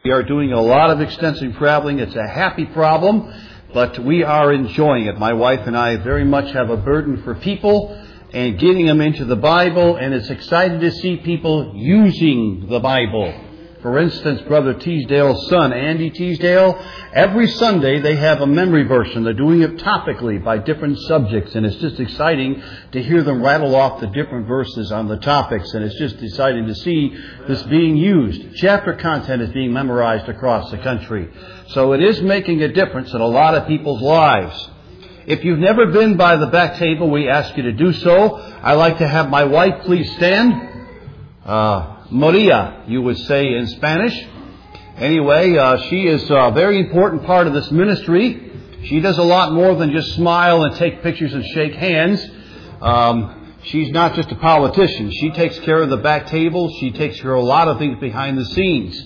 We are doing a lot of extensive traveling. It's a happy problem, but we are enjoying it. My wife and I very much have a burden for people and getting them into the Bible, and it's exciting to see people using the Bible. For instance, Brother Teasdale's son, Andy Teasdale, every Sunday they have a memory verse, and they're doing it topically by different subjects, and it's just exciting to hear them rattle off the different verses on the topics, and it's just exciting to see this being used. Chapter content is being memorized across the country. So it is making a difference in a lot of people's lives. If you've never been by the back table, we ask you to do so. I'd like to have my wife please stand. Maria, you would say in Spanish. Anyway, she is a very important part of this ministry. She does a lot more than just smile and take pictures and shake hands. She's not just a politician. She takes care of the back table. She takes care of a lot of things behind the scenes.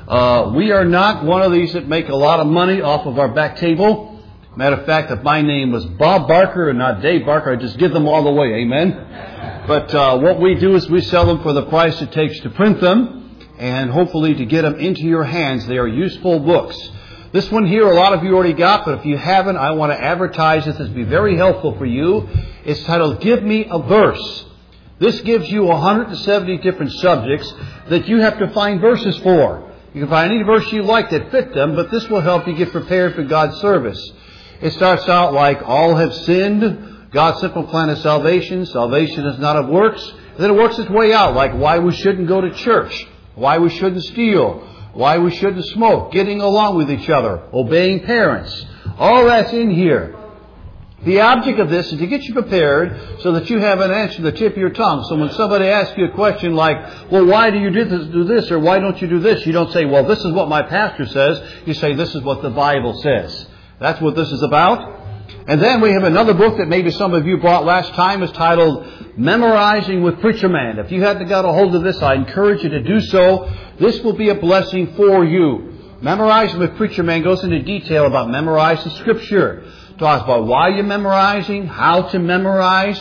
We are not one of these that make a lot of money off of our back table. Matter of fact, if my name was Bob Barker and not Dave Barker, I'd just give them all away. Amen? But what we do is we sell them for the price it takes to print them and hopefully to get them into your hands. They are useful books. This one here, a lot of you already got, but if you haven't, I want to advertise this. This will be very helpful for you. It's titled, Give Me a Verse. This gives you 170 different subjects that you have to find verses for. You can find any verse you like that fit them, but this will help you get prepared for God's service. It starts out like, all have sinned, God's simple plan of salvation. Salvation is not of works. And then it works its way out, like why we shouldn't go to church, why we shouldn't steal, why we shouldn't smoke, getting along with each other, obeying parents. All that's in here. The object of this is to get you prepared so that you have an answer to the tip of your tongue. So when somebody asks you a question like, well, why do you do this, or why don't you do this? You don't say, well, this is what my pastor says. You say, this is what the Bible says. That's what this is about. And then we have another book that maybe some of you brought last time. It's titled Memorizing with Preacher Man. If you hadn't got a hold of this, I encourage you to do so. This will be a blessing for you. Memorizing with Preacher Man goes into detail about memorizing Scripture. Talks about why you're memorizing, how to memorize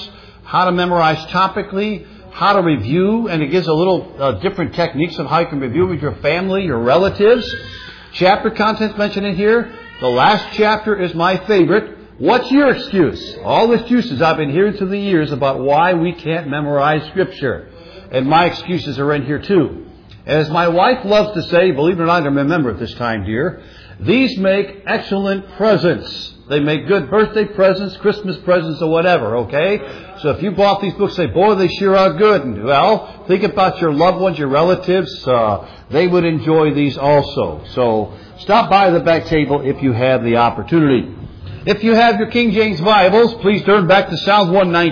topically, how to review, and it gives a little different techniques of how you can review with your family, your relatives. Chapter contents mentioned in here. The last chapter is my favorite. What's your excuse? All the excuses I've been hearing through the years about why we can't memorize Scripture. And my excuses are in here too. As my wife loves to say, believe it or not, I remember it this time, dear, these make excellent presents. They make good birthday presents, Christmas presents, or whatever, okay? So if you bought these books, say, boy, they sure are good. And, well, think about your loved ones, your relatives. They would enjoy these also. So stop by the back table if you have the opportunity. If you have your King James Bibles, please turn back to Psalm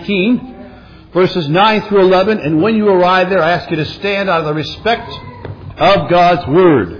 119, verses 9 through 11. And when you arrive there, I ask you to stand out of the respect of God's Word.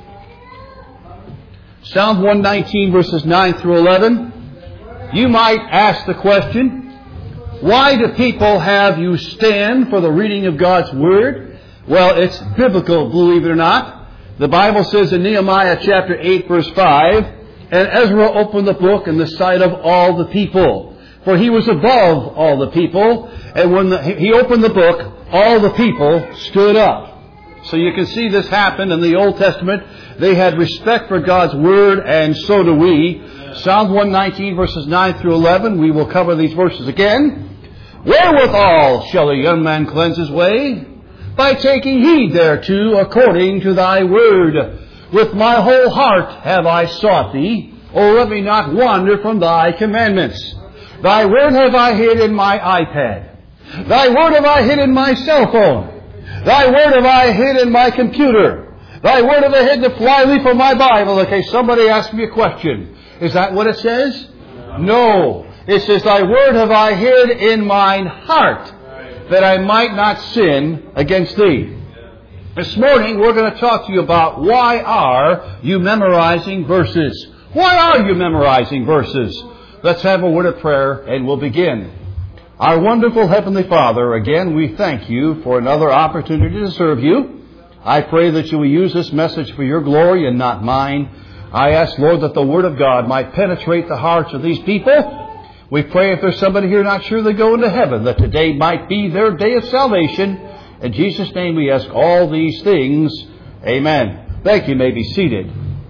Psalm 119, verses 9 through 11. You might ask the question, why do people have you stand for the reading of God's Word? Well, it's biblical, believe it or not. The Bible says in Nehemiah chapter 8, verse 5, and Ezra opened the book in the sight of all the people, for he was above all the people. And when he opened the book, all the people stood up. So you can see this happen in the Old Testament. They had respect for God's Word, and so do we. Psalm 119, verses 9 through 11. We will cover these verses again. Wherewithal shall a young man cleanse his way? By taking heed thereto according to thy word. With my whole heart have I sought thee. O let me not wander from thy commandments. Thy word have I hid in my iPad. Thy word have I hid in my cell phone. Thy word have I hid in my computer. Thy word have I hid the flyleaf of my Bible in case somebody asks me a question. Is that what it says? No. It says, thy word have I hid in mine heart, that I might not sin against thee. This morning we're going to talk to you about why are you memorizing verses? Why are you memorizing verses? Let's have a word of prayer and we'll begin. Our wonderful Heavenly Father, again we thank you for another opportunity to serve you. I pray that you will use this message for your glory and not mine. I ask, Lord, that the Word of God might penetrate the hearts of these people. We pray if there's somebody here not sure they go into heaven, that today might be their day of salvation. In Jesus' name we ask all these things. Amen. Thank you. You may be seated.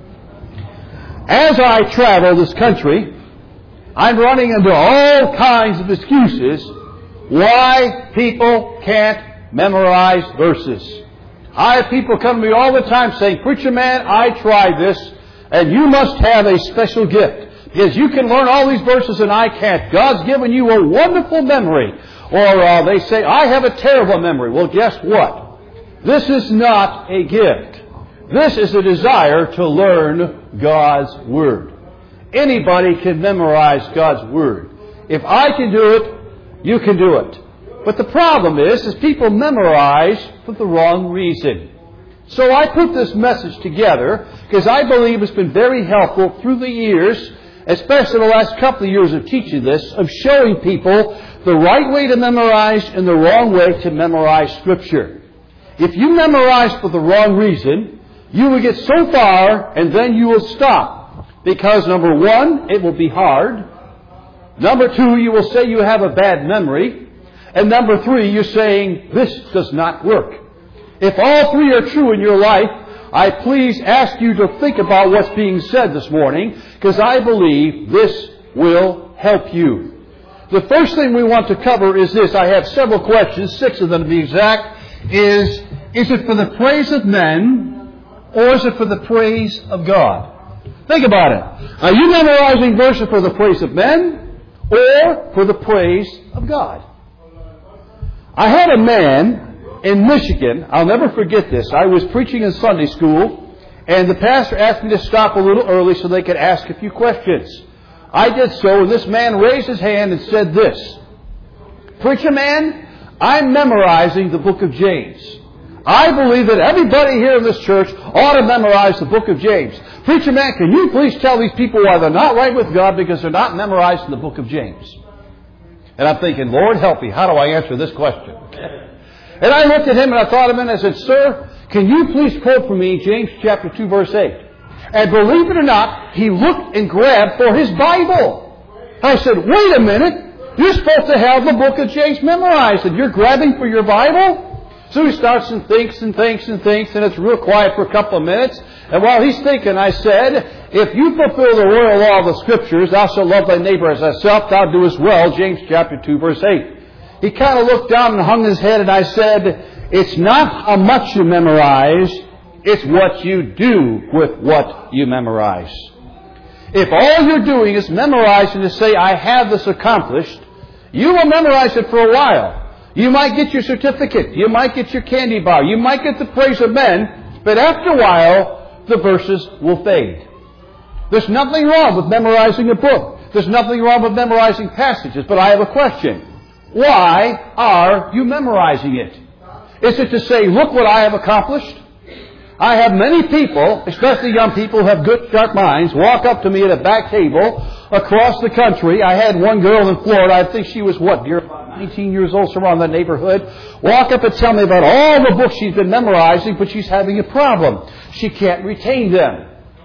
As I travel this country, I'm running into all kinds of excuses why people can't memorize verses. I have people come to me all the time saying, "Preacher man, I tried this, and you must have a special gift, because you can learn all these verses and I can't. God's given you a wonderful memory." Or they say, "I have a terrible memory." Well, guess what? This is not a gift. This is a desire to learn God's Word. Anybody can memorize God's Word. If I can do it, you can do it. But the problem is people memorize for the wrong reason. So I put this message together because I believe it's been very helpful through the years, especially the last couple of years of teaching this, of showing people the right way to memorize and the wrong way to memorize Scripture. If you memorize for the wrong reason, you will get so far and then you will stop. Because number one, it will be hard. Number two, you will say you have a bad memory. And number three, you're saying, this does not work. If all three are true in your life, I please ask you to think about what's being said this morning, because I believe this will help you. The first thing we want to cover is this. I have several questions, 6 of them to be exact. Is it for the praise of men, or is it for the praise of God? Think about it. Are you memorizing verses for the praise of men, or for the praise of God? I had a man in Michigan. I'll never forget this. I was preaching in Sunday school, and the pastor asked me to stop a little early so they could ask a few questions. I did so, and this man raised his hand and said this: "Preacher man, I'm memorizing the book of James. I believe that everybody here in this church ought to memorize the book of James. Preacher man, can you please tell these people why they're not right with God because they're not memorizing the book of James?" And I'm thinking, Lord help me, how do I answer this question? And I looked at him and I thought of him and I said, "Sir, can you please quote for me James chapter 2 verse 8? And believe it or not, he looked and grabbed for his Bible. I said, "Wait a minute, you're supposed to have the book of James memorized and you're grabbing for your Bible?" So he starts and thinks and thinks and thinks, and it's real quiet for a couple of minutes. And while he's thinking, I said, "If you fulfill the royal law of the Scriptures, thou shalt love thy neighbor as thyself, thou do as well." James chapter 2 verse 8. He kind of looked down and hung his head, and I said, "It's not how much you memorize, it's what you do with what you memorize." If all you're doing is memorizing to say, "I have this accomplished," you will memorize it for a while. You might get your certificate. You might get your candy bar. You might get the praise of men. But after a while, the verses will fade. There's nothing wrong with memorizing a book. There's nothing wrong with memorizing passages. But I have a question. Why are you memorizing it? Is it to say, "Look what I have accomplished"? I have many people, especially young people who have good, sharp minds, walk up to me at a back table across the country. I had one girl in Florida, I think she was, about 19 years old, somewhere in that neighborhood, walk up and tell me about all the books she's been memorizing, but she's having a problem. She can't retain them.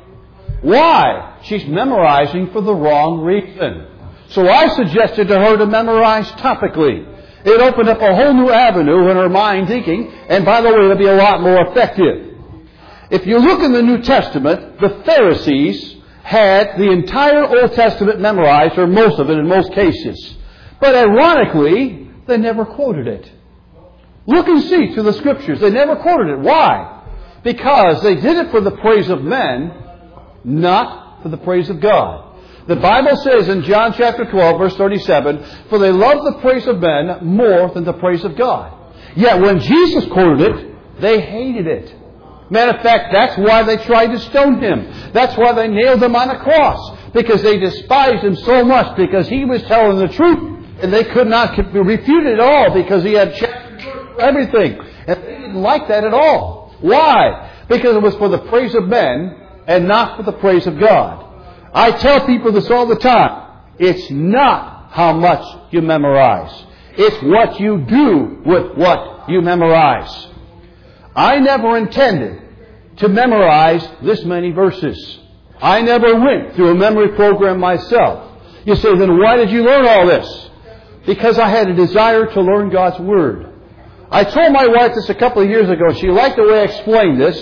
Why? She's memorizing for the wrong reason. So I suggested to her to memorize topically. It opened up a whole new avenue in her mind thinking, and by the way, it'll be a lot more effective. If you look in the New Testament, the Pharisees had the entire Old Testament memorized, or most of it in most cases. But ironically, they never quoted it. Look and see through the Scriptures. They never quoted it. Why? Because they did it for the praise of men, not for the praise of God. The Bible says in John chapter 12, verse 37, "For they love the praise of men more than the praise of God." Yet when Jesus quoted it, they hated it. Matter of fact, that's why they tried to stone him. That's why they nailed him on a cross. Because they despised him so much because he was telling the truth. And they could not refute it at all because he had chapter for everything. And they didn't like that at all. Why? Because it was for the praise of men and not for the praise of God. I tell people this all the time. It's not how much you memorize. It's what you do with what you memorize. I never intended to memorize this many verses. I never went through a memory program myself. You say, then why did you learn all this? Because I had a desire to learn God's Word. I told my wife this a couple of years ago. She liked the way I explained this.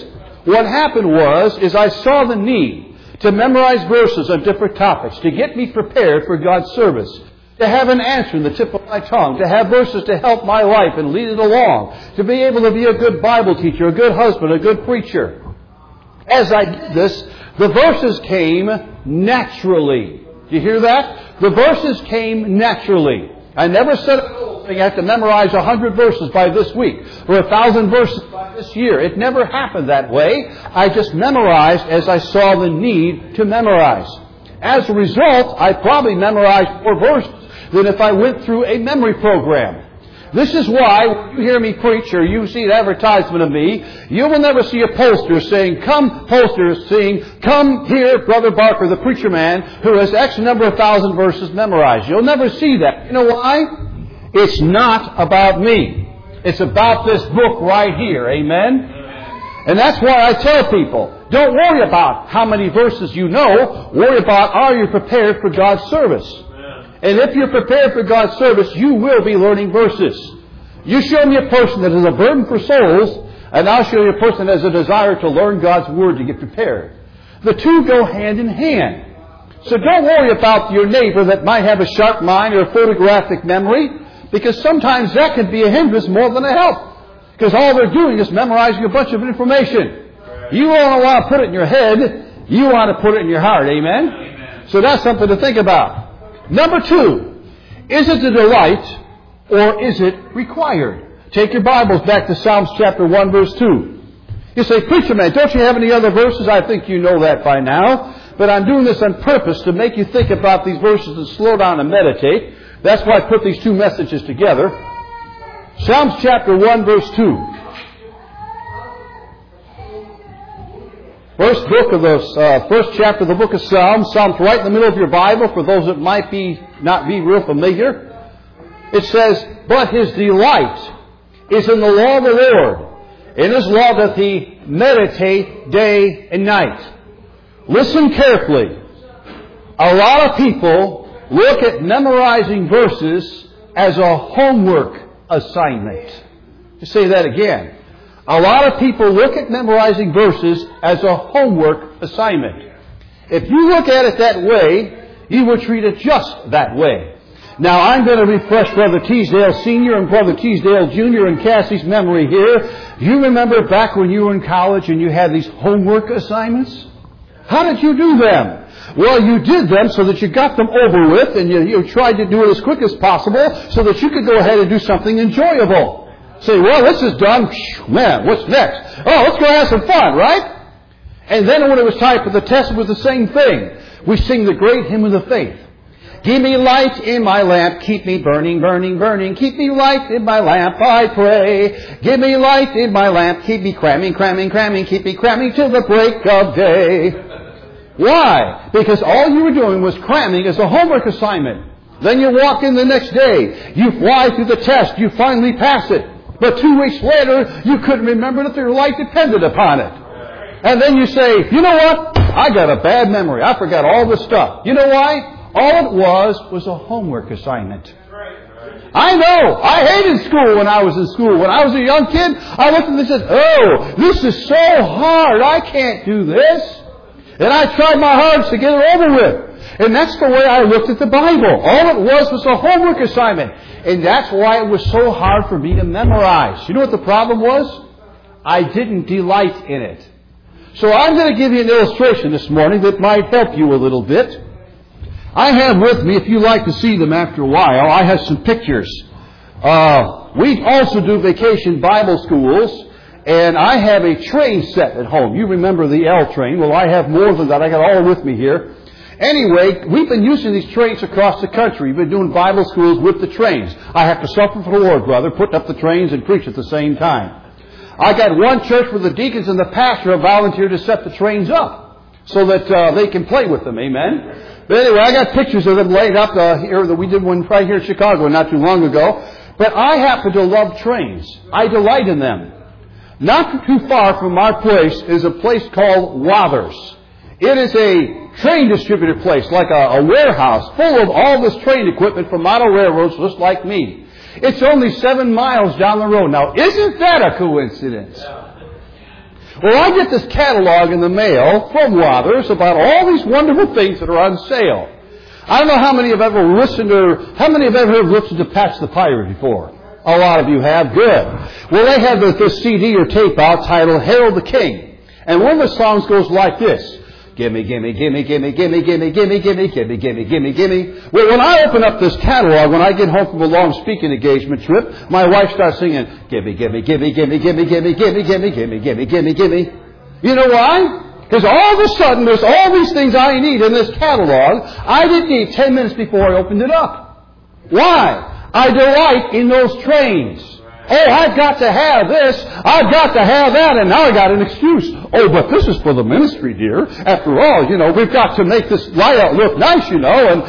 What happened is I saw the need to memorize verses on different topics, to get me prepared for God's service, to have an answer in the tip of my tongue, to have verses to help my life and lead it along, to be able to be a good Bible teacher, a good husband, a good preacher. As I did this, the verses came naturally. Do you hear that? The verses came naturally. I never said I have to memorize 100 verses by this week or 1,000 verses by this year. It never happened that way. I just memorized as I saw the need to memorize. As a result, I probably memorized more verses than if I went through a memory program. This is why when you hear me preach or you see an advertisement of me, you will never see a poster saying, come here, Brother Barker, the preacher man, who has X number of thousand verses memorized. You'll never see that. You know why? It's not about me. It's about this book right here. Amen? And that's why I tell people, don't worry about how many verses you know. Worry about, are you prepared for God's service? And if you're prepared for God's service, you will be learning verses. You show me a person that has a burden for souls, and I'll show you a person that has a desire to learn God's Word to get prepared. The two go hand in hand. So don't worry about your neighbor that might have a sharp mind or a photographic memory, because sometimes that can be a hindrance more than a help. Because all they're doing is memorizing a bunch of information. You don't want to put it in your head. You want to put it in your heart. Amen? So that's something to think about. Number 2, is it a delight or is it required? Take your Bibles back to Psalms chapter 1, verse 2. You say, preacher man, don't you have any other verses? I think you know that by now. But I'm doing this on purpose to make you think about these verses and slow down and meditate. That's why I put these two messages together. Psalms chapter 1, verse 2. First chapter of the book of Psalms. Psalms right in the middle of your Bible for those that might not be real familiar. It says, but his delight is in the law of the Lord. In his law doth he meditate day and night. Listen carefully. A lot of people look at memorizing verses as a homework assignment. You say that again. A lot of people look at memorizing verses as a homework assignment. If you look at it that way, you will treat it just that way. Now, I'm going to refresh Brother Teasdale Sr. and Brother Teasdale Jr. and Cassie's memory here. You remember back when you were in college and you had these homework assignments? How did you do them? Well, you did them so that you got them over with, and you tried to do it as quick as possible so that you could go ahead and do something enjoyable. Say, well, this is done. Man, what's next? Oh, let's go have some fun, right? And then when it was time for the test, it was the same thing. We sing the great hymn of the faith. Give me light in my lamp, keep me burning, burning, burning. Keep me light in my lamp, I pray. Give me light in my lamp, keep me cramming, cramming, cramming. Keep me cramming till the break of day. Why? Because all you were doing was cramming as a homework assignment. Then you walk in the next day. You fly through the test. You finally pass it. But 2 weeks later, you couldn't remember that your life depended upon it. And then you say, you know what? I got a bad memory. I forgot all this stuff. You know why? All it was a homework assignment. I know. I hated school when I was in school. When I was a young kid, I looked and said, oh, this is so hard. I can't do this. And I tried my hardest to get it over with. And that's the way I looked at the Bible. All it was a homework assignment. And that's why it was so hard for me to memorize. You know what the problem was? I didn't delight in it. So I'm going to give you an illustration this morning that might help you a little bit. I have with me, if you like to see them after a while, I have some pictures. We also do vacation Bible schools. And I have a train set at home. You remember the L train. Well, I have more than that. I got all with me here. Anyway, we've been using these trains across the country. We've been doing Bible schools with the trains. I have to suffer for the Lord, brother, putting up the trains and preach at the same time. I got one church where the deacons and the pastor have volunteered to set the trains up so that they can play with them. Amen? But anyway, I got pictures of them laid up here. That we did one right here in Chicago not too long ago. But I happen to love trains. I delight in them. Not too far from our place is a place called Wathers. It is a train distributor place, like a warehouse, full of all this train equipment from model railroads just like me. It's only 7 miles down the road. Now, isn't that a coincidence? Well, I get this catalog in the mail from Wathers about all these wonderful things that are on sale. I don't know how many have ever listened to Patch the Pirate before. A lot of you have. Good. Well, they have this CD or tape out titled Harold the King. And one of the songs goes like this. Gimme, gimme, gimme, gimme, gimme, gimme, gimme, gimme, gimme, gimme, gimme, gimme. Well, when I open up this catalog, when I get home from a long speaking engagement trip, my wife starts singing, gimme, gimme, gimme, gimme, gimme, gimme, gimme, gimme, gimme, gimme, gimme, gimme. You know why? Because all of a sudden, there's all these things I need in this catalog I didn't need 10 minutes before I opened it up. Why? I delight in those trains. Oh, I've got to have this. I've got to have that. And now I got an excuse. Oh, but this is for the ministry, dear. After all, we've got to make this layout look nice, and,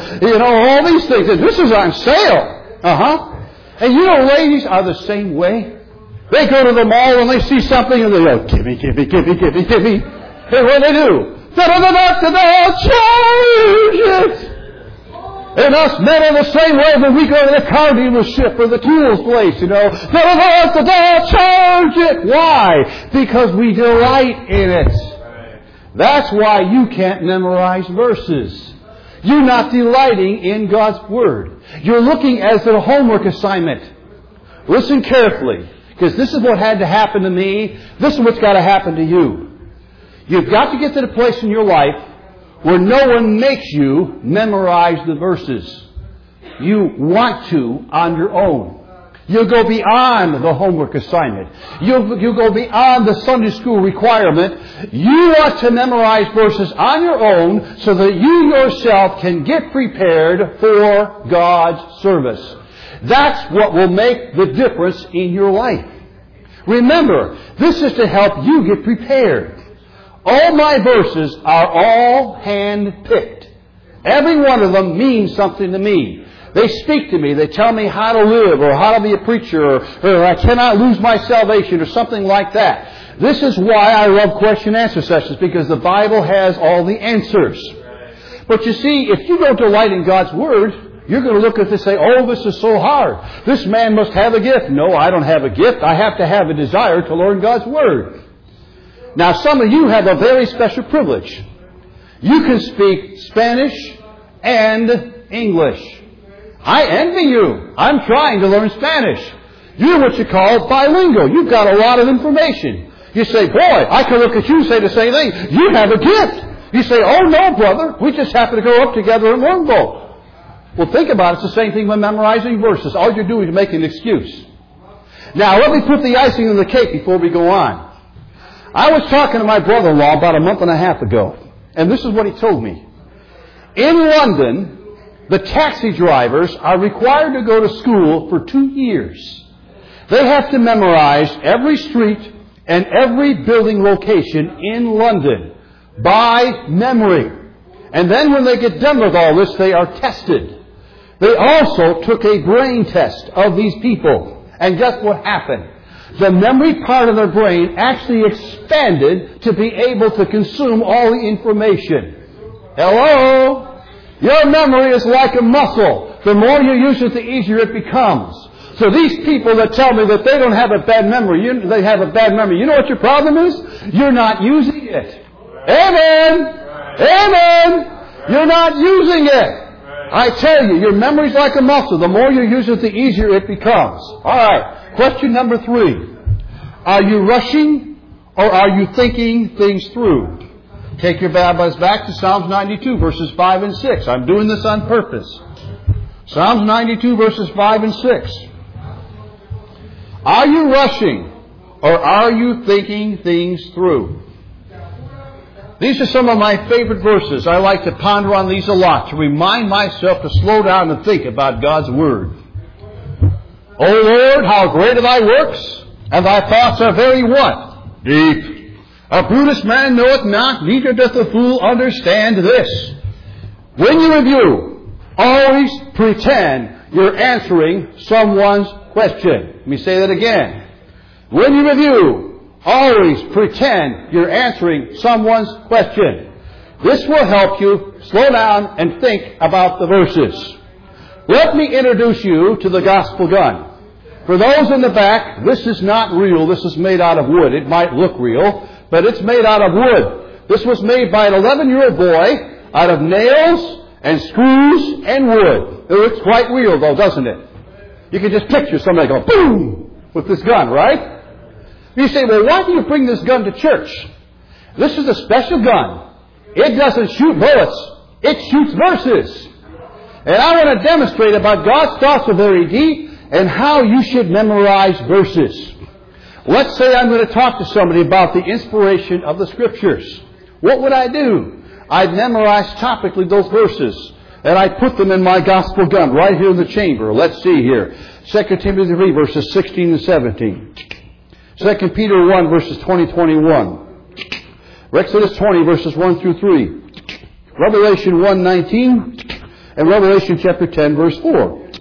all these things. And this is on sale. And ladies are the same way. They go to the mall and they see something and they go, gimme, gimme, gimme, gimme, gimme. And what do? Da-da-da-da-da-da, charge it! And us men are the same way when we go to the car dealership or the tools place, Da-da-da-da-da, charge it! Why? Because we delight in it. That's why you can't memorize verses. You're not delighting in God's Word. You're looking as a homework assignment. Listen carefully, because this is what had to happen to me. This is what's got to happen to you. You've got to get to the place in your life where no one makes you memorize the verses. You want to on your own. You'll go beyond the homework assignment. You'll go beyond the Sunday school requirement. You want to memorize verses on your own so that you yourself can get prepared for God's service. That's what will make the difference in your life. Remember, this is to help you get prepared. All my verses are all hand-picked. Every one of them means something to me. They speak to me. They tell me how to live or how to be a preacher or I cannot lose my salvation or something like that. This is why I love question and answer sessions, because the Bible has all the answers. But you see, if you don't delight in God's Word, you're going to look at this and say, oh, this is so hard. This man must have a gift. No, I don't have a gift. I have to have a desire to learn God's Word. Now, some of you have a very special privilege. You can speak Spanish and English. I envy you. I'm trying to learn Spanish. You're what you call bilingual. You've got a lot of information. You say, boy, I can look at you and say the same thing. You have a gift. You say, oh, no, brother. We just happen to grow up together and learn both. Well, think about it. It's the same thing when memorizing verses. All you're doing is make an excuse. Now, let me put the icing on the cake before we go on. I was talking to my brother-in-law about a month and a half ago, and this is what he told me. In London, the taxi drivers are required to go to school for 2 years. They have to memorize every street and every building location in London by memory. And then when they get done with all this, they are tested. They also took a brain test of these people. And guess what happened? The memory part of their brain actually expanded to be able to consume all the information. Hello? Your memory is like a muscle. The more you use it, the easier it becomes. So these people that tell me that they don't have a bad memory, they have a bad memory. You know what your problem is? You're not using it. Amen. Amen. You're not using it. I tell you, your memory's like a muscle. The more you use it, the easier it becomes. All right. Question number 3. Are you rushing or are you thinking things through? Take your Bibles back to Psalms 92, verses 5 and 6. I'm doing this on purpose. Psalms 92, verses 5 and 6. Are you rushing or are you thinking things through? These are some of my favorite verses. I like to ponder on these a lot to remind myself to slow down and think about God's Word. O Lord, how great are thy works, and thy thoughts are very what? Deep. A brutish man knoweth not, neither doth a fool understand this. When you review, always pretend you're answering someone's question. Let me say that again. When you review, always pretend you're answering someone's question. This will help you slow down and think about the verses. Let me introduce you to the gospel gun. For those in the back, this is not real. This is made out of wood. It might look real, but it's made out of wood. This was made by an 11-year-old boy out of nails and screws and wood. It looks quite real, though, doesn't it? You can just picture somebody go boom with this gun, right? You say, well, why do you bring this gun to church? This is a special gun. It doesn't shoot bullets. It shoots verses. And I want to demonstrate about God's thoughts are very deep and how you should memorize verses. Let's say I'm going to talk to somebody about the inspiration of the Scriptures. What would I do? I'd memorize topically those verses. And I'd put them in my gospel gun right here in the chamber. Let's see here. 2 Timothy 3, verses 16 and 17. 2 Peter 1, verses 20-21. Exodus 20, verses 1 through 3. Revelation 1:19. And Revelation chapter 10, verse 4.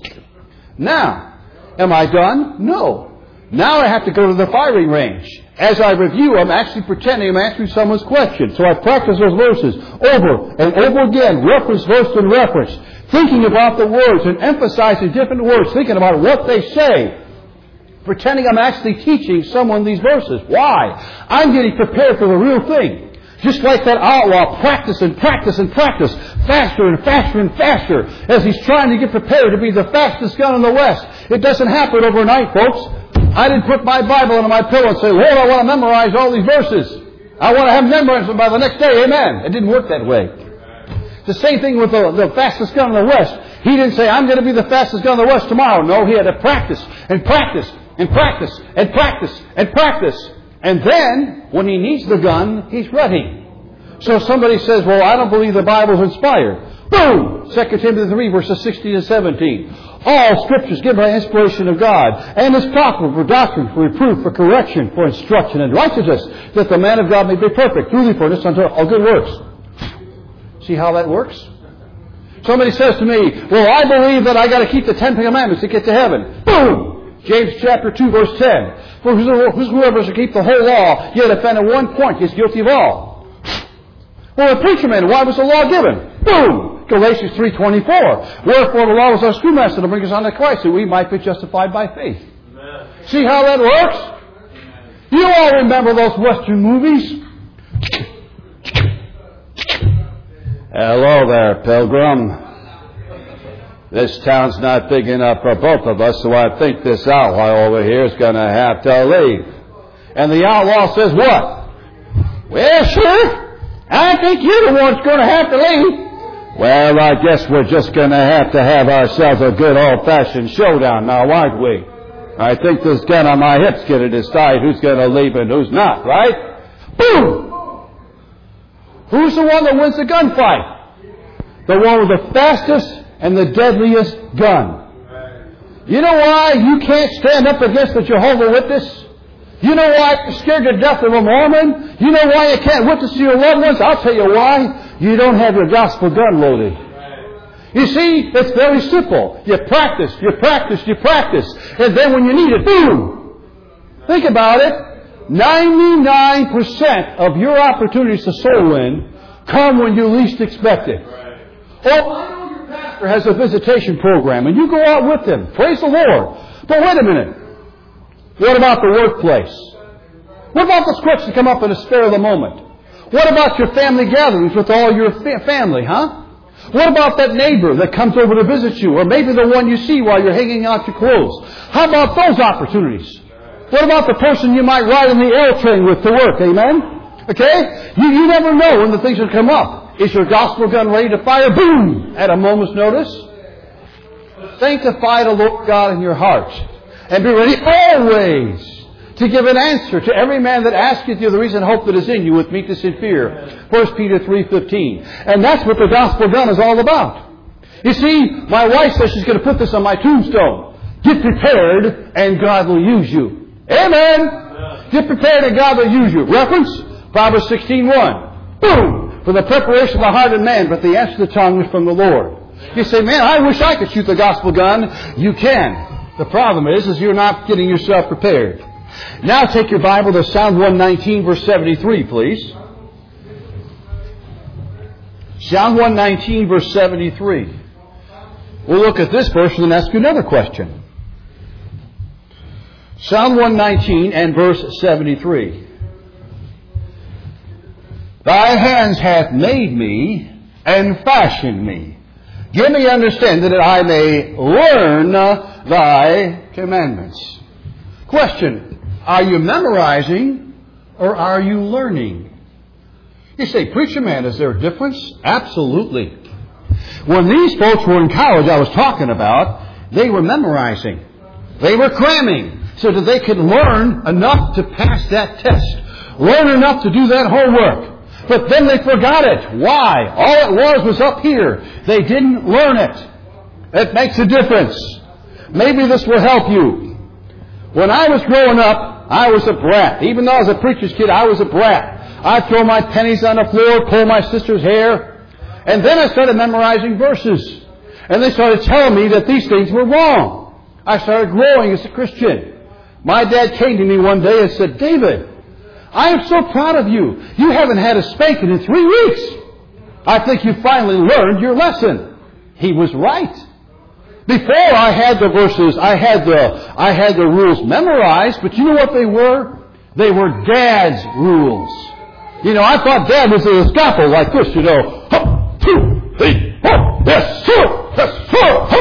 Now, am I done? No. Now I have to go to the firing range. As I review, I'm actually pretending I'm answering someone's question. So I practice those verses over and over again, reference verse and reference, thinking about the words and emphasizing different words, thinking about what they say, pretending I'm actually teaching someone these verses. Why? I'm getting prepared for the real thing. Just like that outlaw, practice and practice and practice, faster and faster and faster, as he's trying to get prepared to be the fastest gun in the West. It doesn't happen overnight, folks. I didn't put my Bible under my pillow and say, Lord, I want to memorize all these verses. I want to have memorized them by the next day. Amen. It didn't work that way. It's the same thing with the fastest gun in the West. He didn't say, I'm going to be the fastest gun in the West tomorrow. No, he had to practice and practice and practice and practice and practice. And then, when he needs the gun, he's ready. So if somebody says, well, I don't believe the Bible's inspired. Boom! 2 Timothy 3, verses 16 and 17. All Scriptures given by inspiration of God, and is profitable for doctrine, for reproof, for correction, for instruction in righteousness, that the man of God may be perfect, truly furnished unto all good works. See how that works? Somebody says to me, well, I believe that I got to keep the 10 Commandments to get to heaven. Boom! James chapter 2, verse 10. For whosoever shall keep the whole law, yet offend at one point, is guilty of all. Well, the preacher man, why was the law given? Boom! Galatians 3:24. Wherefore the law was our schoolmaster to bring us unto Christ, that we might be justified by faith. Amen. See how that works? Amen. You all remember those Western movies? Hello there, Pilgrim. This town's not big enough for both of us, so I think this outlaw over here is going to have to leave. And the outlaw says what? Well, sure, I think you're the one that's going to have to leave. Well, I guess we're just going to have ourselves a good old-fashioned showdown now, aren't we? I think this gun on my hip's going to decide who's going to leave and who's not, right? Boom! Who's the one that wins the gunfight? The one with the fastest and the deadliest gun. You know why you can't stand up against the Jehovah's Witness? You know why you're scared to death of a Mormon? You know why you can't witness to your loved ones? I'll tell you why. You don't have your gospel gun loaded. You see, it's very simple. You practice, you practice, you practice. And then when you need it, boom! Think about it. 99% of your opportunities to soul win come when you least expect it. Oh, I know your pastor has a visitation program, and you go out with them. Praise the Lord. But wait a minute. What about the workplace? What about the scripts that come up in a spare of the moment? What about your family gatherings with all your family, huh? What about that neighbor that comes over to visit you, or maybe the one you see while you're hanging out your clothes? How about those opportunities? What about the person you might ride in the L train with to work, amen? Okay? You never know when the things will come up. Is your gospel gun ready to fire? Boom! At a moment's notice. Sanctify the Lord God in your heart. And be ready always to give an answer to every man that asketh you the reason hope that is in you with meekness and fear. 1 Peter 3:15. And that's what the gospel gun is all about. You see, my wife says she's going to put this on my tombstone. Get prepared and God will use you. Amen. Get prepared and God will use you. Reference? Proverbs 16:1. Boom! For the preparation of the heart of man, but the answer of the tongue is from the Lord. You say, man, I wish I could shoot the gospel gun. You can. The problem is you're not getting yourself prepared. Now take your Bible to Psalm 119, verse 73, please. Psalm 119, verse 73. We'll look at this verse and then ask you another question. Psalm 119 and verse 73. Thy hands hath made me and fashioned me. Give me understanding that I may learn thy commandments. Question, are you memorizing or are you learning? You say, preacher man, is there a difference? Absolutely. When these folks were in college I was talking about, they were memorizing. They were cramming so that they could learn enough to pass that test. Learn enough to do that homework. But then they forgot it. Why? All it was up here. They didn't learn it. It makes a difference. Maybe this will help you. When I was growing up, I was a brat. Even though I was a preacher's kid, I was a brat. I'd throw my pennies on the floor, pull my sister's hair. And then I started memorizing verses. And they started telling me that these things were wrong. I started growing as a Christian. My dad came to me one day and said, David, I am so proud of you. You haven't had a spanking in 3 weeks. I think you finally learned your lesson. He was right. Before I had the verses, I had the rules memorized, but you know what they were? They were Dad's rules. You know, I thought Dad was in a scaffold like this, you know. 1, 2, 3, 4, yes, 2, yes,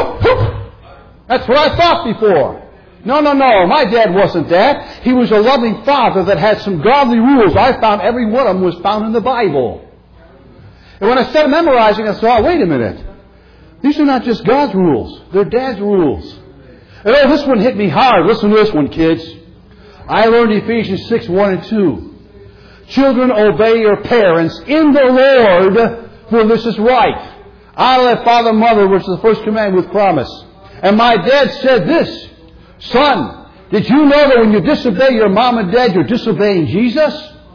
4, That's what I thought before. No. My dad wasn't that. He was a loving father that had some godly rules. I found every one of them was found in the Bible. And when I started memorizing, I saw, wait a minute. These are not just God's rules. They're Dad's rules. And this one hit me hard. Listen to this one, kids. I learned Ephesians 6, 1 and 2. Children, obey your parents in the Lord, for this is right. Honor thy father and mother, which is the first commandment with promise. And my dad said this, son, did you know that when you disobey your mom and dad, you're disobeying Jesus?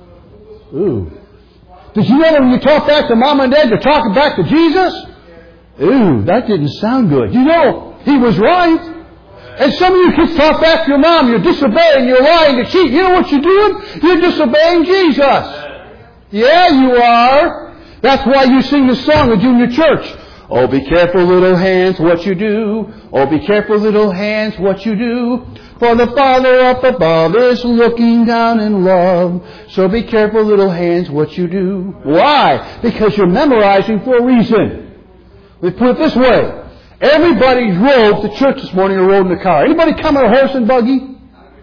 Ooh. Did you know that when you talk back to mom and dad, you're talking back to Jesus? Ooh, that didn't sound good. You know, he was right. And some of you kids talk back to your mom, you're disobeying, you're lying to cheat. You know what you're doing? You're disobeying Jesus. Yeah, you are. That's why you sing the song in junior church. Oh, be careful, little hands, what you do. Oh, be careful, little hands, what you do. For the Father up above is looking down in love. So be careful, little hands, what you do. Why? Because you're memorizing for a reason. We put it this way. Everybody drove to church this morning or rode in the car. Anybody come on a horse and buggy?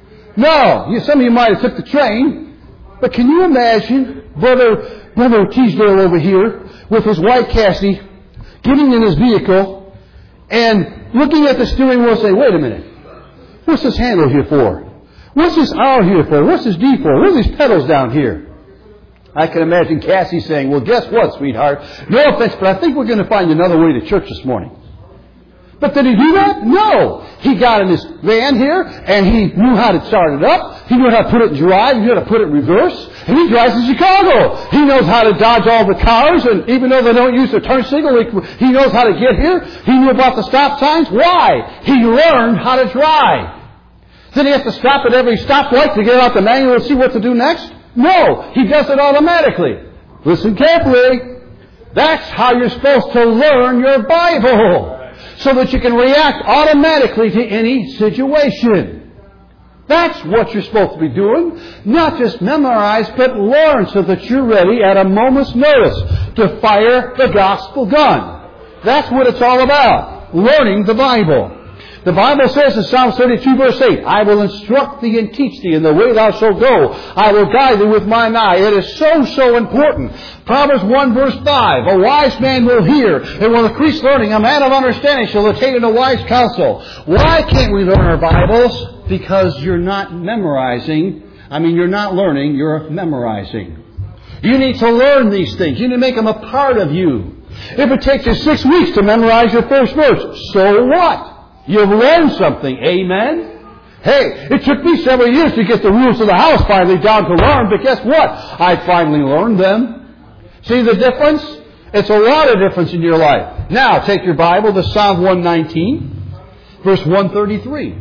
No. Some of you might have took the train. But can you imagine Brother Teasdale over here with his white Cassie getting in his vehicle and looking at the steering wheel and saying, wait a minute. What's this handle here for? What's this R here for? What's this D for? What are these pedals down here? I can imagine Cassie saying, well, guess what, sweetheart? No offense, but I think we're going to find another way to church this morning. But did he do that? No. He got in his van here, and he knew how to start it up. He knew how to put it in drive. He knew how to put it in reverse. And he drives to Chicago. He knows how to dodge all the cars, and even though they don't use the turn signal, he knows how to get here. He knew about the stop signs. Why? He learned how to drive. Did he have to stop at every stoplight to get out the manual and see what to do next? No. He does it automatically. Listen carefully. That's how you're supposed to learn your Bible. So that you can react automatically to any situation. That's what you're supposed to be doing. Not just memorize, but learn so that you're ready at a moment's notice to fire the gospel gun. That's what it's all about. Learning the Bible. The Bible says in Psalm 32 verse 8, I will instruct thee and teach thee in the way thou shalt go. I will guide thee with mine eye. It is so important. Proverbs 1 verse 5, a wise man will hear and will increase learning. A man of understanding shall attain in a wise counsel. Why can't we learn our Bibles? Because you're not memorizing. You're not learning, you're memorizing. You need to learn these things. You need to make them a part of you. If it takes you 6 weeks to memorize your first verse, so what? You've learned something. Amen? Hey, it took me several years to get the rules of the house finally down to learn, but guess what? I finally learned them. See the difference? It's a lot of difference in your life. Now, take your Bible to Psalm 119, verse 133.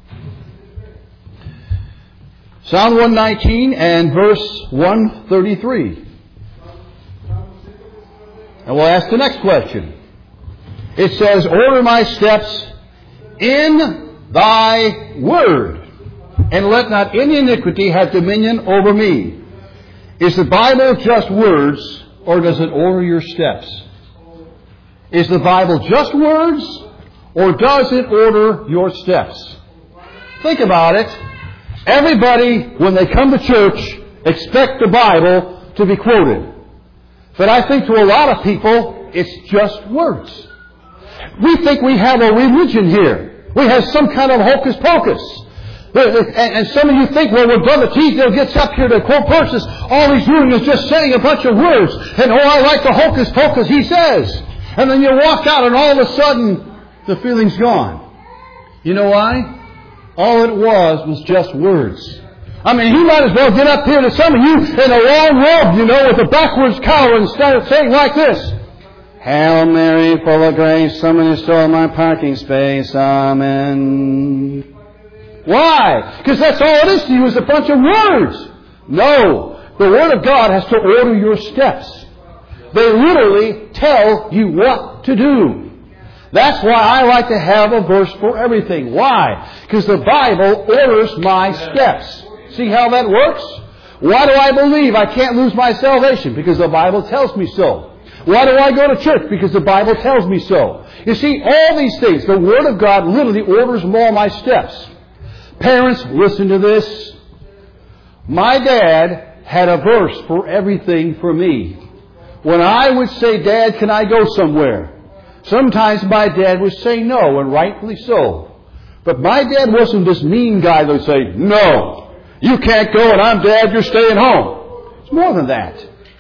Psalm 119 and verse 133. And we'll ask the next question. It says, order my steps in thy word, and let not any iniquity have dominion over me. Is the Bible just words, or does it order your steps? Is the Bible just words, or does it order your steps? Think about it. Everybody, when they come to church, expect the Bible to be quoted. But I think to a lot of people, it's just words. We think we have a religion here. We have some kind of hocus pocus. And some of you think, well, when Brother Teasdale gets up here to quote verses, all he's doing is just saying a bunch of words. And oh, I like the hocus pocus he says. And then you walk out and all of a sudden, the feeling's gone. You know why? All it was just words. I mean, he might as well get up here to some of you in a long robe, with a backwards cowl and start saying like this. Hail Mary, full of grace, someone has stolen my parking space. Amen. Why? Because that's all it is to you, is a bunch of words. No. The Word of God has to order your steps. They literally tell you what to do. That's why I like to have a verse for everything. Why? Because the Bible orders my steps. See how that works? Why do I believe I can't lose my salvation? Because the Bible tells me so. Why do I go to church? Because the Bible tells me so. You see, all these things, the Word of God literally orders all my steps. Parents, listen to this. My dad had a verse for everything for me. When I would say, Dad, can I go somewhere? Sometimes my dad would say no, and rightfully so. But my dad wasn't this mean guy that would say, no, you can't go, and I'm Dad, you're staying home. It's more than that.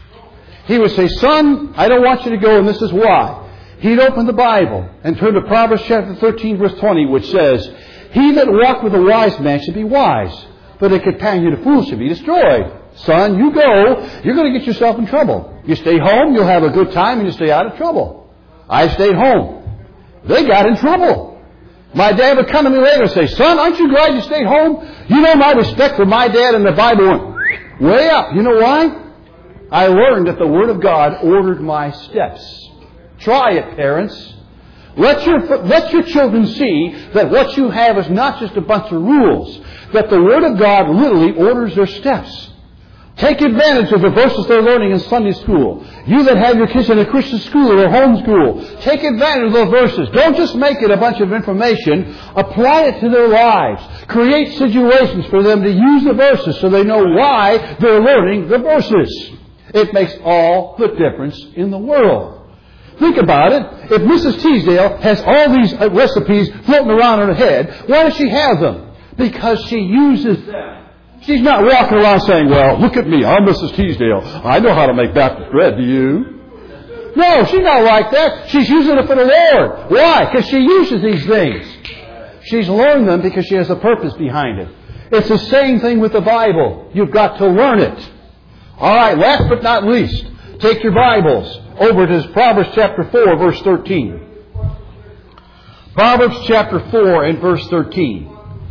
He would say, son, I don't want you to go, and this is why. He'd open the Bible and turn to Proverbs chapter 13, verse 20, which says, he that walketh with a wise man should be wise, but a companion of fools should be destroyed. Son, you go, you're going to get yourself in trouble. You stay home, you'll have a good time, and you stay out of trouble. I stayed home. They got in trouble. My dad would come to me later and say, son, aren't you glad you stayed home? You know, my respect for my dad and the Bible went way up. You know why? I learned that the Word of God ordered my steps. Try it, parents. Let your children see that what you have is not just a bunch of rules, that the Word of God literally orders their steps. Take advantage of the verses they're learning in Sunday school. You that have your kids in a Christian school or a home school, take advantage of those verses. Don't just make it a bunch of information. Apply it to their lives. Create situations for them to use the verses so they know why they're learning the verses. It makes all the difference in the world. Think about it. If Mrs. Teasdale has all these recipes floating around in her head, why does she have them? Because she uses them. She's not walking around saying, well, look at me, I'm Mrs. Teasdale. I know how to make Baptist bread, do you? No, she's not like that. She's using it for the Lord. Why? Because she uses these things. She's learned them because she has a purpose behind it. It's the same thing with the Bible. You've got to learn it. All right, last but not least, take your Bibles over to Proverbs chapter 4, verse 13. Proverbs chapter 4 and verse 13.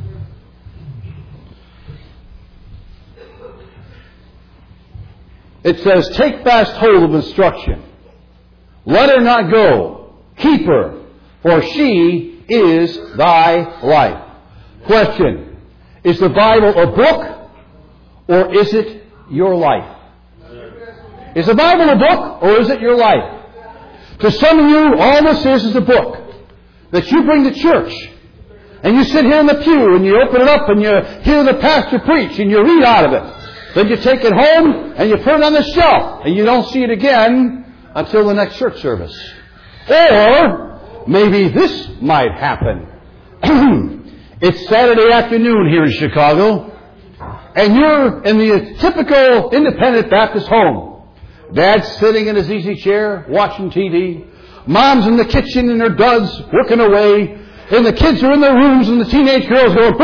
It says, take fast hold of instruction. Let her not go. Keep her, for she is thy life. Question. Is the Bible a book, or is it your life? Is the Bible a book, or is it your life? To some of you, all this is a book that you bring to church. And you sit here in the pew, and you open it up, and you hear the pastor preach, and you read out of it. Then you take it home, and you put it on the shelf, and you don't see it again until the next church service. Or maybe this might happen. It's Saturday afternoon here in Chicago, and you're in the typical independent Baptist home. Dad's sitting in his easy chair, watching TV. Mom's in the kitchen in her duds, working away. And the kids are in their rooms, and the teenage girls going,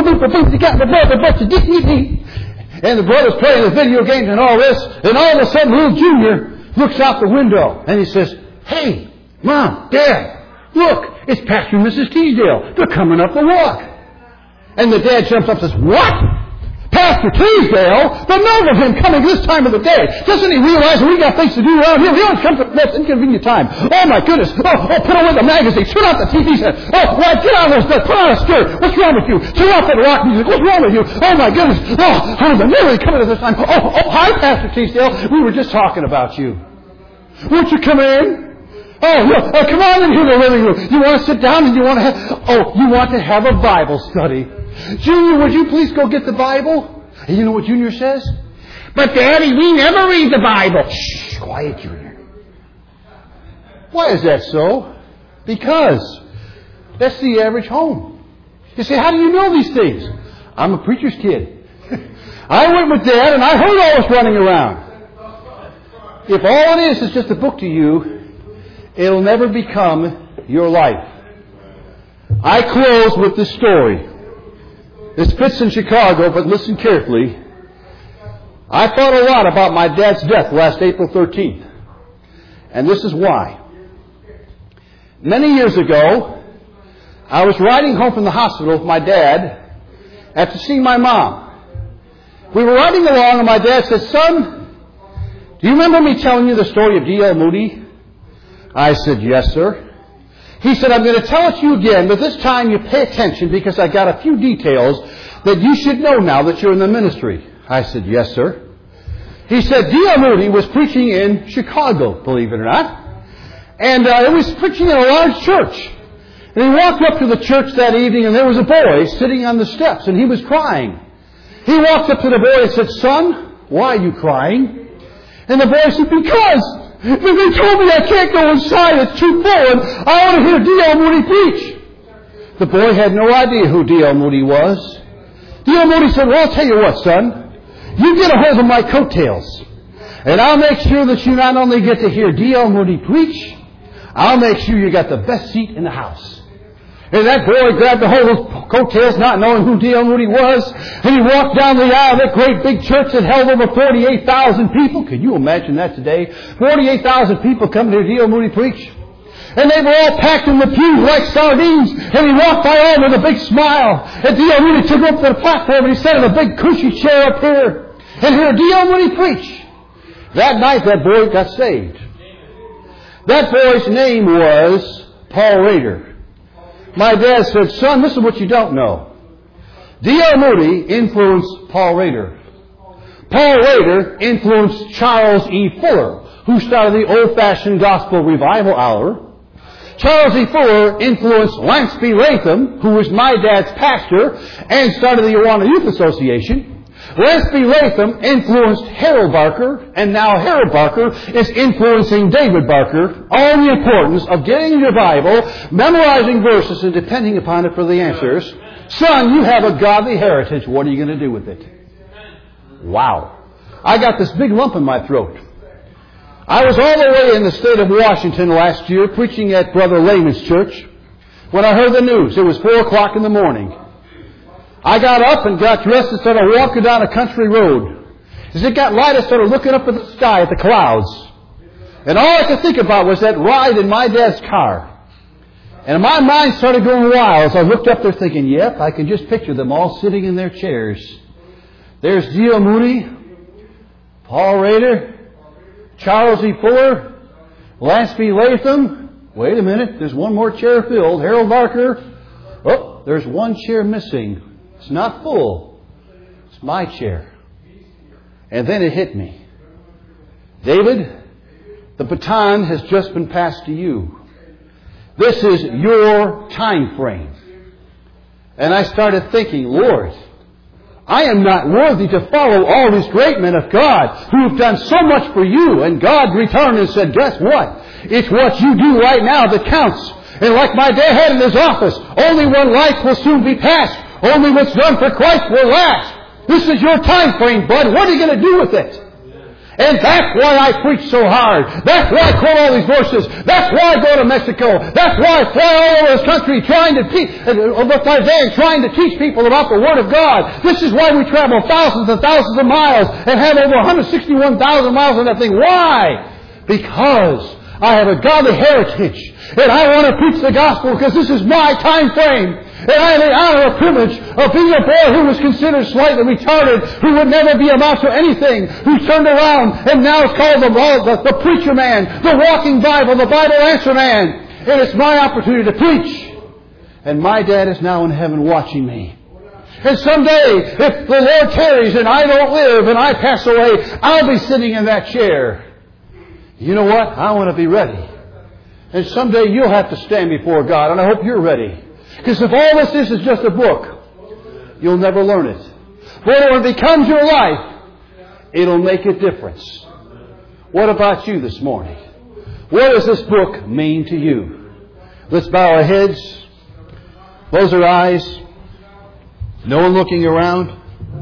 and the brother's playing the video games and all this. And all of a sudden, little Junior looks out the window, and he says, hey, Mom, Dad, look, it's Pastor and Mrs. Teasdale. They're coming up the walk. And the dad jumps up and says, what? Pastor Teasdale, the nerve of him coming this time of the day. Doesn't he realize we got things to do around here? He always comes at the most inconvenient time. Oh, my goodness. Oh, put away the magazine. Turn off the TV set. Oh, right, get out of those bed. Put on a skirt. What's wrong with you? Turn off that rock music. What's wrong with you? Oh, my goodness. Oh, how's the nerve coming at this time? Oh, hi, Pastor Teasdale. We were just talking about you. Won't you come in? Oh, no. Come on in here to the living room. You want to sit down and you want to have a Bible study. Junior, would you please go get the Bible? And you know what Junior says? But Daddy, we never read the Bible. Shh, quiet, Junior. Why is that so? Because that's the average home. You say, how do you know these things? I'm a preacher's kid. I went with Dad and I heard all this running around. If all it is just a book to you, it'll never become your life. I close with this story. This fits in Chicago, but listen carefully. I thought a lot about my dad's death last April 13th. And this is why. Many years ago, I was riding home from the hospital with my dad after seeing my mom. We were riding along and my dad said, "Son, do you remember me telling you the story of D.L. Moody?" I said, "Yes, sir." He said, "I'm going to tell it to you again, but this time you pay attention because I got a few details that you should know now that you're in the ministry." I said, "Yes, sir." He said, D.L. Moody was preaching in Chicago, believe it or not. And he was preaching in a large church. And he walked up to the church that evening and there was a boy sitting on the steps and he was crying. He walked up to the boy and said, "Son, why are you crying?" And the boy said, "Because they told me I can't go inside. It's too full, and I want to hear D.L. Moody preach." The boy had no idea who D.L. Moody was. D.L. Moody said, "Well, I'll tell you what, son. You get a hold of my coattails, and I'll make sure that you not only get to hear D.L. Moody preach, I'll make sure you got the best seat in the house." And that boy grabbed a hold of coattails, not knowing who D.L. Moody was, and he walked down the aisle of that great big church that held over 48,000 people. Can you imagine that today? 48,000 people come to hear D.L. Moody preach. And they were all packed in the pews like sardines, and he walked by all with a big smile. And D.L. Moody took up to the platform and he sat in a big cushy chair up here and heard D.L. Moody preach. That night that boy got saved. That boy's name was Paul Rader. My dad said, "Son, this is what you don't know. D.L. Moody influenced Paul Rader. Paul Rader influenced Charles E. Fuller, who started the old-fashioned gospel revival hour. Charles E. Fuller influenced Lance B. Latham, who was my dad's pastor and started the Awana Youth Association. Lance B. Latham influenced Harold Barker, and now Harold Barker is influencing David Barker on the importance of getting your Bible, memorizing verses, and depending upon it for the answers. Son, you have a godly heritage. What are you going to do with it?" Wow. I got this big lump in my throat. I was all the way in the state of Washington last year preaching at Brother Lehman's church when I heard the news. It was 4 o'clock in the morning. I got up and got dressed and started walking down a country road. As it got light, I started looking up at the sky, at the clouds. And all I could think about was that ride in my dad's car. And my mind started going wild as I looked up there thinking, yep, I can just picture them all sitting in their chairs. There's D.L. Moody, Paul Rader, Charles E. Fuller, Lance B. Latham. Wait a minute, there's one more chair filled. Harold Barker. Oh, there's one chair missing. It's not full. It's my chair. And then it hit me. David, the baton has just been passed to you. This is your time frame. And I started thinking, Lord, I am not worthy to follow all these great men of God who have done so much for you. And God returned and said, guess what? It's what you do right now that counts. And like my dad had in his office, only one life will soon be passed. Only what's done for Christ will last. This is your time frame, bud. What are you going to do with it? And that's why I preach so hard. That's why I quote all these verses. That's why I go to Mexico. That's why I fly all over this country trying to teach, with my van, trying to teach people about the Word of God. This is why we travel thousands and thousands of miles and have over 161,000 miles on that thing. Why? Because I have a godly heritage. And I want to preach the gospel because this is my time frame. And I have the honor and privilege of being a boy who was considered slightly retarded, who would never be amount to anything, who turned around and now is called the preacher man, the walking Bible, the Bible answer man. And it's my opportunity to preach. And my dad is now in heaven watching me. And someday, if the Lord tarries and I don't live and I pass away, I'll be sitting in that chair. You know what? I want to be ready. And someday you'll have to stand before God, and I hope you're ready. Because if all this is just a book, you'll never learn it. But when it becomes your life, it'll make a difference. What about you this morning? What does this book mean to you? Let's bow our heads, close our eyes. No one looking around.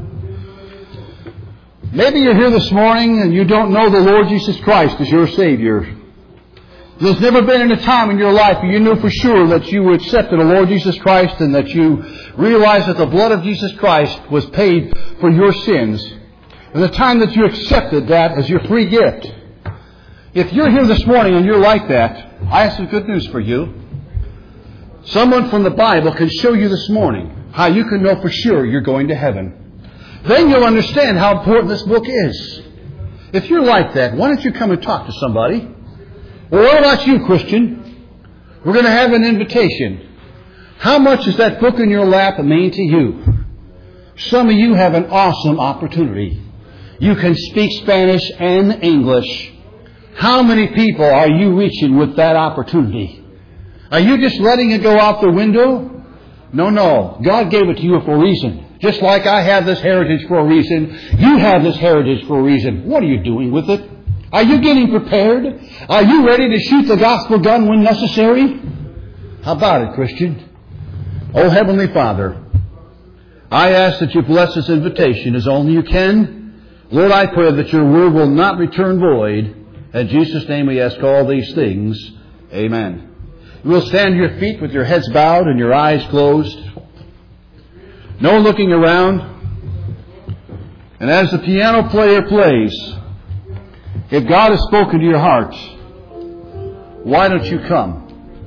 Maybe you're here this morning and you don't know the Lord Jesus Christ as your Savior. There's never been a time in your life where you knew for sure that you accepted the Lord Jesus Christ and that you realized that the blood of Jesus Christ was paid for your sins. And the time that you accepted that as your free gift. If you're here this morning and you're like that, I have some good news for you. Someone from the Bible can show you this morning how you can know for sure you're going to heaven. Then you'll understand how important this book is. If you're like that, why don't you come and talk to somebody? Well, what about you, Christian? We're going to have an invitation. How much does that book in your lap mean to you? Some of you have an awesome opportunity. You can speak Spanish and English. How many people are you reaching with that opportunity? Are you just letting it go out the window? No. God gave it to you for a reason. Just like I have this heritage for a reason, you have this heritage for a reason. What are you doing with it? Are you getting prepared? Are you ready to shoot the gospel gun when necessary? How about it, Christian? Oh, Heavenly Father, I ask that you bless this invitation as only you can. Lord, I pray that your word will not return void. In Jesus' name we ask all these things. Amen. You will stand to your feet with your heads bowed and your eyes closed. No one looking around. And as the piano player plays, if God has spoken to your heart, why don't you come?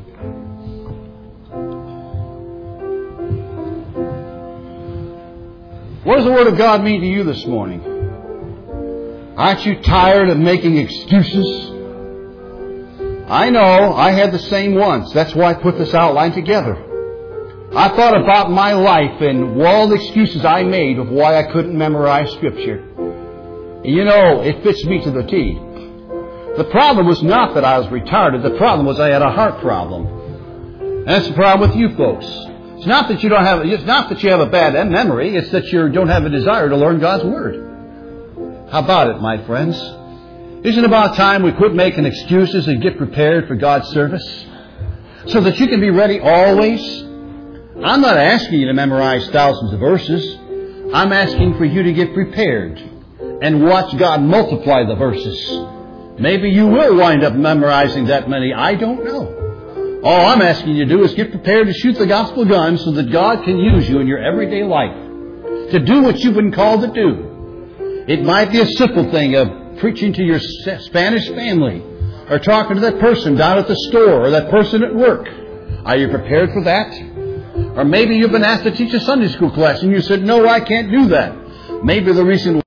What does the Word of God mean to you this morning? Aren't you tired of making excuses? I know, I had the same once. That's why I put this outline together. I thought about my life and all the excuses I made of why I couldn't memorize Scripture. You know, it fits me to the T. The problem was not that I was retarded. The problem was I had a heart problem. And that's the problem with you folks. It's not that you have a bad memory. It's that you don't have a desire to learn God's Word. How about it, my friends? Isn't it about time we quit making excuses and get prepared for God's service? So that you can be ready always? I'm not asking you to memorize thousands of verses. I'm asking for you to get prepared and watch God multiply the verses. Maybe you will wind up memorizing that many. I don't know. All I'm asking you to do is get prepared to shoot the gospel gun so that God can use you in your everyday life to do what you've been called to do. It might be a simple thing of preaching to your Spanish family or talking to that person down at the store or that person at work. Are you prepared for that? Or maybe you've been asked to teach a Sunday school class and you said, no, I can't do that. Maybe the reason